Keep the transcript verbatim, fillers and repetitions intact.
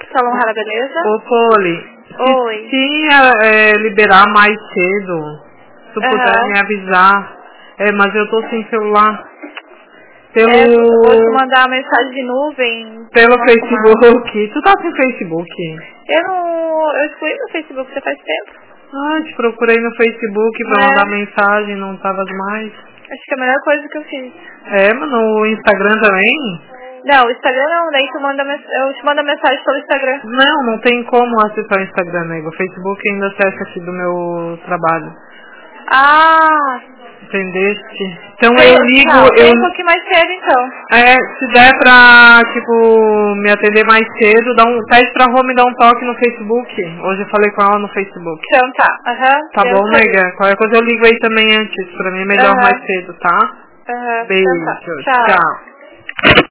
Salão Rara Beleza? Ô, Poli. Oi. Se é, liberar mais cedo, se tu Uhum. puder me avisar. É, mas eu tô sem celular. Pelo... É, eu vou te mandar uma mensagem de nuvem. Pelo Nossa, Facebook. Mano. Tu tá sem Facebook? Eu não... Eu excluí meu Facebook, você faz tempo. Ah, te procurei no Facebook pra é. mandar mensagem, não tava mais. Acho que é a melhor coisa que eu fiz. É, mas no Instagram também? Não, o Instagram não, daí tu manda mens... eu te mando a mensagem pelo Instagram. Não, não tem como acessar o Instagram, nego. O Facebook ainda acessa aqui do meu trabalho. Ah! Entendeste? Então Tem, eu ligo... não, eu... um pouquinho mais cedo então. É, se der pra, tipo, me atender mais cedo, dá um, pede pra Rô me dar um toque no Facebook. Hoje eu falei com ela no Facebook. Então tá, aham. Uhum, tá bom, nega? Qualquer coisa eu ligo aí também antes. Pra mim é melhor uhum. mais cedo, tá? Aham. Uhum, Beijo. então tá. Tchau. Tchau.